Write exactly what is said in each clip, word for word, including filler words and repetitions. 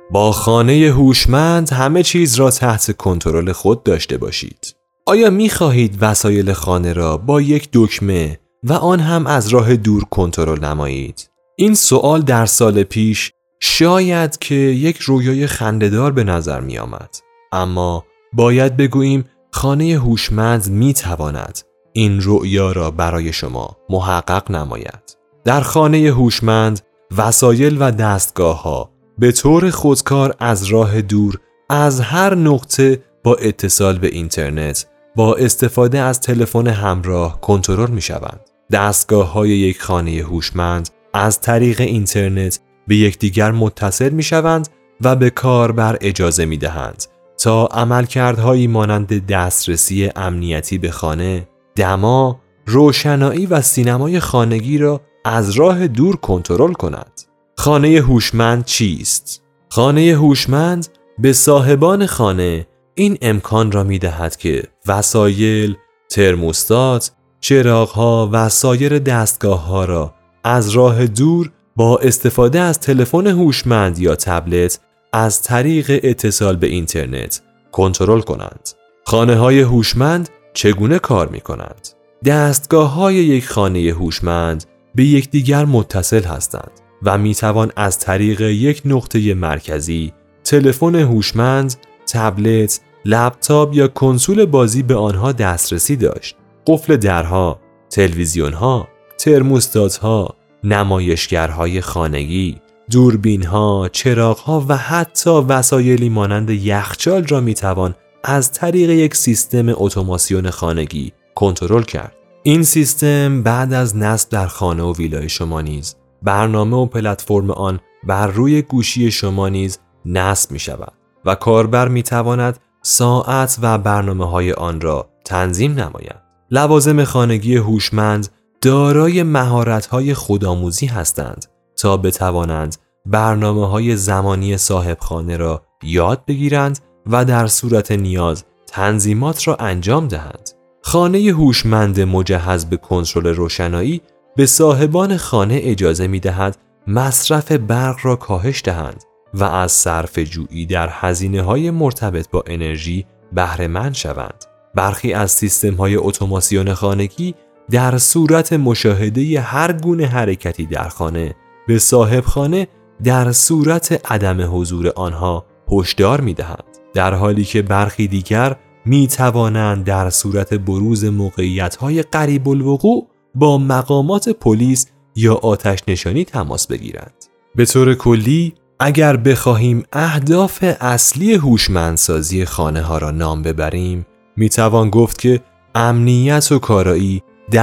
با خانه هوشمند همه چیز را تحت کنترل خود داشته باشید. آیا می خواهید وسایل خانه را با یک دکمه و آن هم از راه دور کنترل نمایید؟ این سوال در سال پیش شاید که یک رویای خنده‌دار به نظر می آمد. اما باید بگوییم خانه هوشمند می تواند این رؤیا را برای شما محقق نماید. در خانه هوشمند وسایل و دستگاه ها به طور خودکار از راه دور از هر نقطه با اتصال به اینترنت با استفاده از تلفن همراه کنترل می شوند. دستگاه های یک خانه هوشمند از طریق اینترنت به یکدیگر متصل می شوند و به کاربر اجازه می دهند تا عملکردهایی مانند دسترسی امنیتی به خانه، دما، روشنایی و سینمای خانگی را از راه دور کنترل کند. خانه هوشمند چیست؟ خانه هوشمند به صاحبان خانه این امکان را می دهد که وسایل، ترموستات، چراغ‌ها و سایر دستگاه‌ها را از راه دور با استفاده از تلفن هوشمند یا تبلت از طریق اتصال به اینترنت کنترل کنند. خانه‌های هوشمند چگونه کار می‌کنند؟ دستگاه‌های یک خانه هوشمند به یکدیگر متصل هستند و می‌توان از طریق یک نقطه مرکزی، تلفن هوشمند، تبلت، لپتاپ یا کنسول بازی به آنها دسترسی داشت. قفل درها، تلویزیون‌ها، ترموستات‌ها، نمایشگرهای خانگی، دوربین‌ها، چراغ‌ها و حتی وسایلی مانند یخچال را می‌توان از طریق یک سیستم اتوماسیون خانگی کنترل کرد. این سیستم بعد از نصب در خانه و ویلای شما نیز برنامه و پلتفرم آن بر روی گوشی شما نیز نصب می‌شود و کاربر می‌تواند ساعت و برنامه‌های آن را تنظیم نماید. لوازم خانگی هوشمند دارای مهارت‌های خودآموزی هستند تا بتوانند برنامه‌های زمانی صاحب خانه را یاد بگیرند و در صورت نیاز تنظیمات را انجام دهند. خانه هوشمند مجهز به کنترل روشنایی به صاحبان خانه اجازه می‌دهد مصرف برق را کاهش دهند و از صرفه جویی در هزینه‌های مرتبط با انرژی بهره مند شوند. برخی از سیستم‌های اتوماسیون خانگی در صورت مشاهده هر گونه حرکتی در خانه به صاحب خانه در صورت عدم حضور آنها هشدار می‌دهند، در حالی که برخی دیگر می‌توانند در صورت بروز موقعیت‌های قریب الوقوع با مقامات پلیس یا آتش نشانی تماس بگیرند. به طور کلی اگر بخواهیم اهداف اصلی هوشمندسازی خانه‌ها را نام ببریم، میتوان گفت که امنیت و کارایی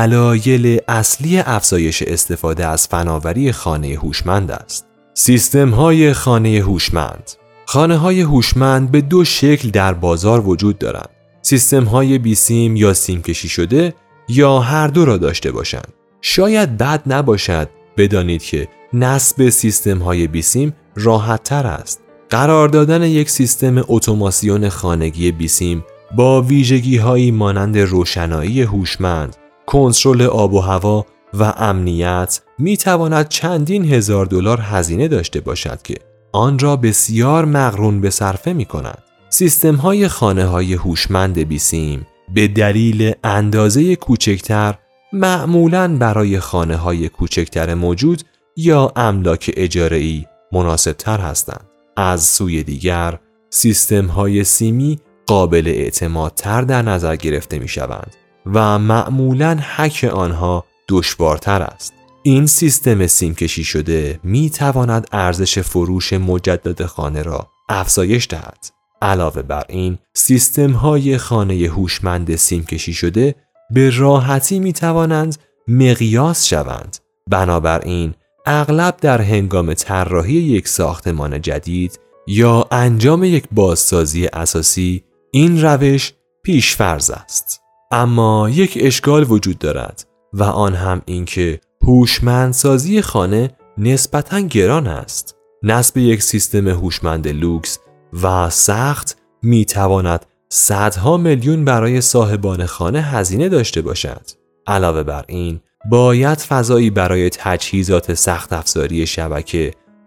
دلایل اصلی افزایش استفاده از فناوری خانه هوشمند است. سیستم‌های خانه هوشمند. خانه‌های هوشمند به دو شکل در بازار وجود دارند. سیستم‌های بی سیم یا سیم کشی شده یا هر دو را داشته باشند. شاید بد نباشد بدانید که نصب سیستم‌های بی سیم راحت‌تر است. قرار دادن یک سیستم اتوماسیون خانگی بی سیم با ویژگی‌هایی مانند روشنایی هوشمند، کنترل آب و هوا و امنیت می‌تواند چندین هزار دلار هزینه داشته باشد که آن را بسیار مقرون به صرفه می‌کند. سیستم‌های خانه‌های هوشمند بی سیم به دلیل اندازه کوچکتر معمولاً برای خانه‌های کوچکتر موجود یا املاک اجاره‌ای مناسب‌تر هستند. از سوی دیگر سیستم‌های سیمی قابل اعتمادتر در نظر گرفته می‌شوند و معمولاً هک آنها دشوارتر است. این سیستم سیم کشی شده می‌تواند ارزش فروش مجدد خانه را افزایش دهد. علاوه بر این، سیستم‌های خانه هوشمند سیم کشی شده به راحتی می‌توانند مقیاس شوند. بنابراین اغلب در هنگام طراحی یک ساختمان جدید یا انجام یک بازسازی اساسی این روش پیش‌فرض است. اما یک اشکال وجود دارد و آن هم این که هوشمندسازی خانه نسبتاً گران است. نصب یک سیستم هوشمند لوکس و سخت می‌تواند صدها میلیون برای صاحبان خانه هزینه داشته باشد. علاوه بر این، باید فضایی برای تجهیزات سخت افزاری شبکه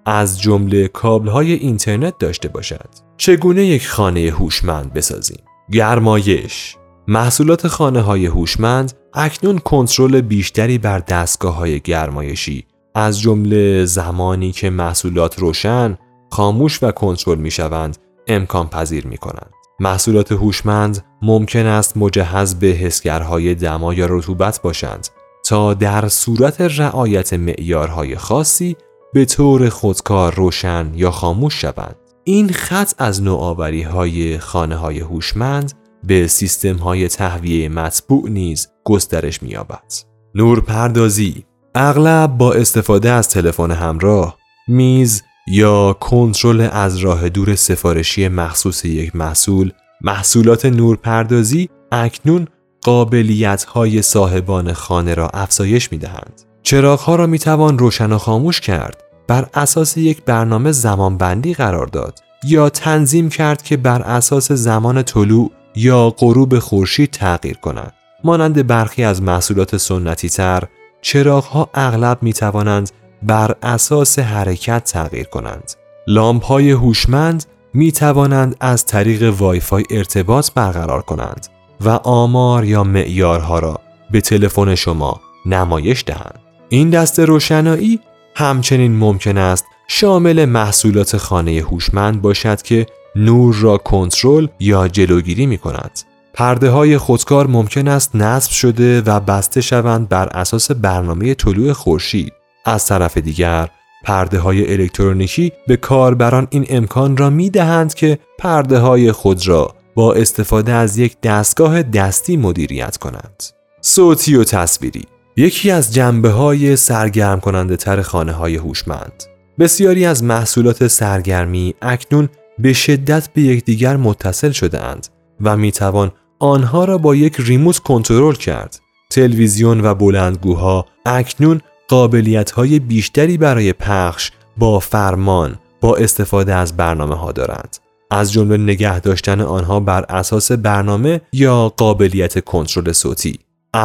از جمله کابل‌های اینترنت داشته باشد. چگونه یک خانه هوشمند بسازیم؟ گرمایش. محصولات خانه‌های هوشمند اکنون کنترل بیشتری بر دستگاه‌های گرمایشی از جمله زمانی که محصولات روشن، خاموش و کنترل می‌شوند امکان پذیر می‌کنند. محصولات هوشمند ممکن است مجهز به حسگرهای دما یا رطوبت باشند تا در صورت رعایت معیارهای خاصی به طور خودکار روشن یا خاموش شوند. این خط از نوآوری‌های خانه‌های هوشمند به سیستم‌های تهویه مطبوع نیز گسترش می‌یابد. نورپردازی اغلب با استفاده از تلفن همراه، میز یا کنترل از راه دور سفارشی مخصوص یک محصول، محصولات نورپردازی اکنون قابلیت‌های صاحبان خانه را افزایش می‌دهند. چراغ‌ها را می‌توان روشن و خاموش کرد، بر اساس یک برنامه زمانبندی قرار داد یا تنظیم کرد که بر اساس زمان طلوع یا غروب خورشید تغییر کنند. مانند برخی از محصولات سنتی تر، چراغ‌ها اغلب می‌توانند بر اساس حرکت تغییر کنند. لامپ‌های هوشمند می‌توانند از طریق وایفای ارتباط برقرار کنند و آمار یا معیارها را به تلفن شما نمایش دهند. این دسته روشنایی همچنین ممکن است شامل محصولات خانه هوشمند باشد که نور را کنترل یا جلوگیری می‌کند. پرده‌های خودکار ممکن است نصب شده و بسته شوند بر اساس برنامه طلوع خورشید. از طرف دیگر، پرده‌های الکترونیکی به کاربران این امکان را می‌دهند که پرده‌های خود را با استفاده از یک دستگاه دستی مدیریت کنند. صوتی و تصویری یکی از جنبه‌های سرگرم کننده تر خانه‌های هوشمند. بسیاری از محصولات سرگرمی اکنون به شدت به یکدیگر متصل شده‌اند و می‌توان آنها را با یک ریموت کنترل کرد. تلویزیون و بلندگوها اکنون قابلیت‌های بیشتری برای پخش با فرمان با استفاده از برنامه‌ها دارند، از جمله نگه داشتن آنها بر اساس برنامه یا قابلیت کنترل صوتی.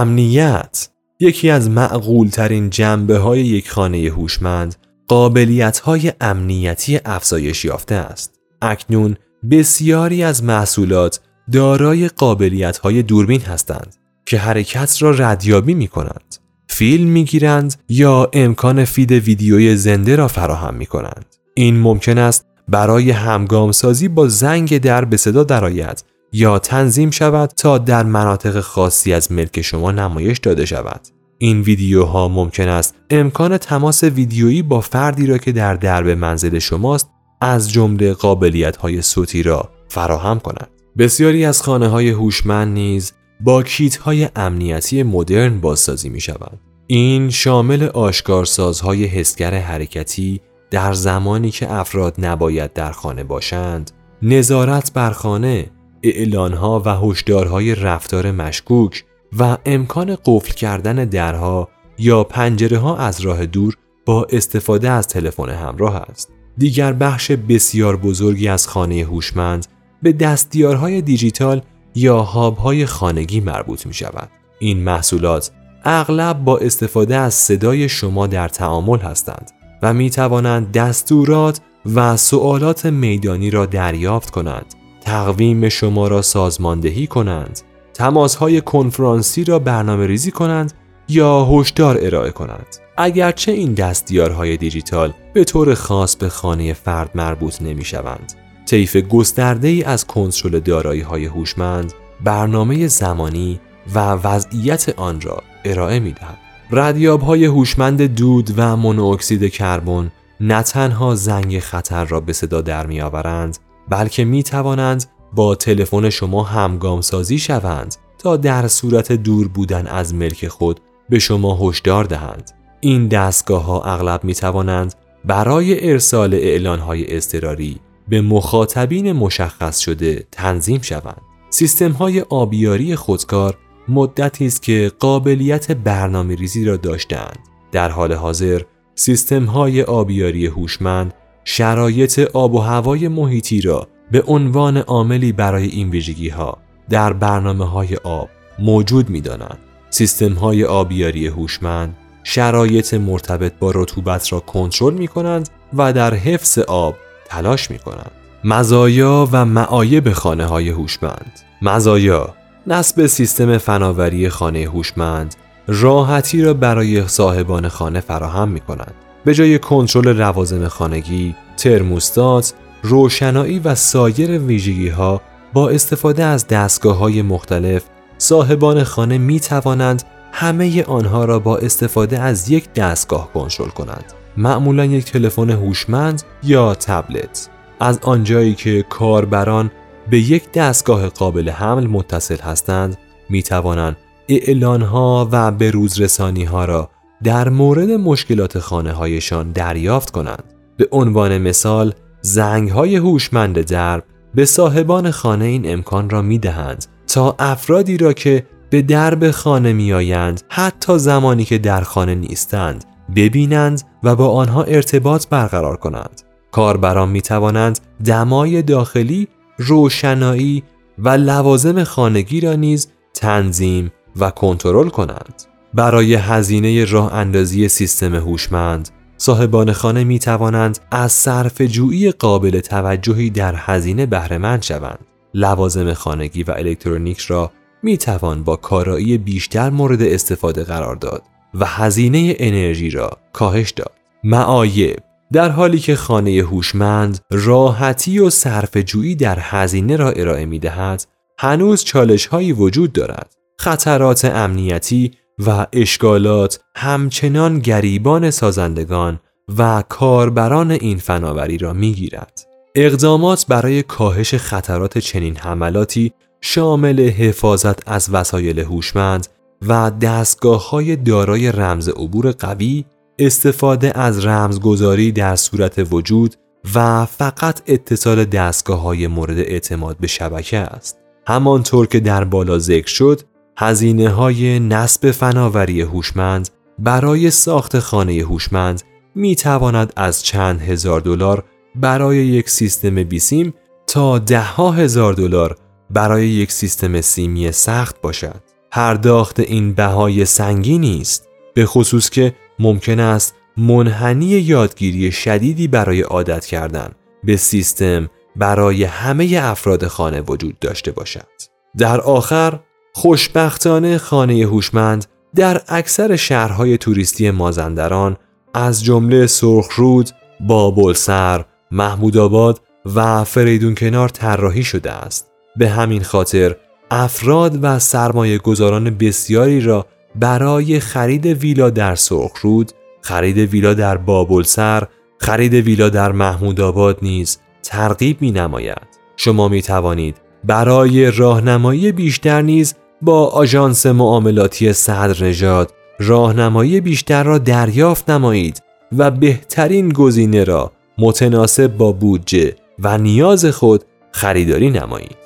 امنیت یکی از معقول‌ترین جنبه‌های یک خانه هوشمند قابلیت‌های امنیتی افزایش یافته است. اکنون بسیاری از محصولات دارای قابلیت‌های دوربین هستند که حرکت را ردیابی می‌کنند، فیلم می‌گیرند یا امکان فید ویدیوی زنده را فراهم می‌کنند. این ممکن است برای همگام سازی با زنگ در به صدا درآید یا تنظیم شود تا در مناطق خاصی از ملک شما نمایش داده شود. این ویدیوها ممکن است امکان تماس ویدیویی با فردی را که در درب منزل شماست از جمله قابلیت‌های صوتی را فراهم کنند. بسیاری از خانه‌های هوشمند نیز با کیت‌های امنیتی مدرن بازسازی می‌شوند. این شامل آشکارسازهای حسگر حرکتی در زمانی که افراد نباید در خانه باشند، نظارت بر خانه، اعلان‌ها و هشدارهای رفتار مشکوک و امکان قفل کردن درها یا پنجره‌ها از راه دور با استفاده از تلفن همراه است. دیگر بخش بسیار بزرگی از خانه هوشمند به دستیارهای دیجیتال یا هاب‌های خانگی مربوط می‌شود. این محصولات اغلب با استفاده از صدای شما در تعامل هستند و می‌توانند دستورات و سوالات میدانی را دریافت کنند، تقویم شما را سازماندهی کنند، تماس‌های کنفرانسی را برنامه‌ریزی کنند یا هشدار ارائه کنند. اگرچه این دستیارهای دیجیتال به طور خاص به خانه فرد مربوط نمی‌شوند، طیف گسترده‌ای از کنترل دارایی‌های هوشمند برنامه زمانی و وضعیت آن را ارائه می‌دهند. ردیاب‌های هوشمند دود و مونوکسید کربن نه تنها زنگ خطر را به صدا در می‌آورند، بلکه می‌توانند با تلفن شما همگام سازی شوند تا در صورت دور بودن از ملک خود به شما هشدار دهند. این دستگاه‌ها اغلب می‌توانند برای ارسال اعلان‌های اضطراری به مخاطبین مشخص شده تنظیم شوند. سیستم‌های آبیاری خودکار مدتی است که قابلیت برنامه‌ریزی را داشتند. در حال حاضر سیستم‌های آبیاری هوشمند شرایط آب و هوای محیطی را به عنوان عاملی برای این ویژگی‌ها در برنامه‌های آب موجود می‌دانند. سیستم‌های آبیاری هوشمند شرایط مرتبط با رطوبت را کنترل می‌کنند و در حفظ آب تلاش می کنند. مزایا و معایب خانه‌های هوشمند. مزایا: نصب سیستم فناوری خانه هوشمند راحتی را برای صاحبان خانه فراهم می کند. به جای کنترل لوازم خانگی، ترموستات، روشنایی و سایر ویژگی‌ها با استفاده از دستگاه‌های مختلف، صاحبان خانه می توانند همه آنها را با استفاده از یک دستگاه کنترل کنند. معمولاً یک تلفن هوشمند یا تبلت. از آنجایی که کاربران به یک دستگاه قابل حمل متصل هستند، می توانند اعلان‌ها و بروزرسانی‌ها را در مورد مشکلات خانه‌هایشان دریافت کنند. به عنوان مثال، زنگ‌های هوشمند درب به صاحبان خانه این امکان را می‌دهند تا افرادی را که به درب خانه می‌آیند حتی زمانی که در خانه نیستند ببینند و با آنها ارتباط برقرار کنند. کاربران می‌توانند دمای داخلی، روشنایی و لوازم خانگی را نیز تنظیم و کنترل کنند. برای هزینه راه اندازی سیستم هوشمند، صاحبان خانه می توانند از صرفه‌جویی قابل توجهی در هزینه بهره مند شوند. لوازم خانگی و الکترونیک را می توان با کارایی بیشتر مورد استفاده قرار داد و هزینه انرژی را کاهش داد. معایب: در حالی که خانه هوشمند راحتی و صرفه‌جویی در هزینه را ارائه می دهد، هنوز چالش‌هایی وجود دارد. خطرات امنیتی و اشکالات همچنان گریبان سازندگان و کاربران این فناوری را می‌گیرد. اقدامات برای کاهش خطرات چنین حملاتی شامل حفاظت از وسایل هوشمند و دستگاه‌های دارای رمز عبور قوی، استفاده از رمزگذاری در صورت وجود و فقط اتصال دستگاه‌های مورد اعتماد به شبکه است. همانطور که در بالا ذکر شد، هزینه‌های نصب فناوری هوشمند برای ساخت خانه هوشمند می‌تواند از چند هزار دلار برای یک سیستم بیسیم تا ده ها هزار دلار برای یک سیستم سیمی سخت باشد. پرداخت این بهای سنگینی است، به خصوص که ممکن است منحنی یادگیری شدیدی برای عادت کردن به سیستم برای همه افراد خانه وجود داشته باشد. در آخر، خوشبختانه خانه هوشمند در اکثر شهرهای توریستی مازندران از جمله سرخرود، بابلسر، محمودآباد و فریدون کنار طراحی شده است. به همین خاطر افراد و سرمایه گذاران بسیاری را برای خرید ویلا در سرخرود، خرید ویلا در بابلسر، خرید ویلا در محمودآباد نیز ترغیب می نماید. شما می توانید برای راهنمایی بیشتر نیز با آژانس معاملاتی صدرنژاد راهنمایی بیشتر را دریافت نمایید و بهترین گزینه را متناسب با بودجه و نیاز خود خریداری نمایید.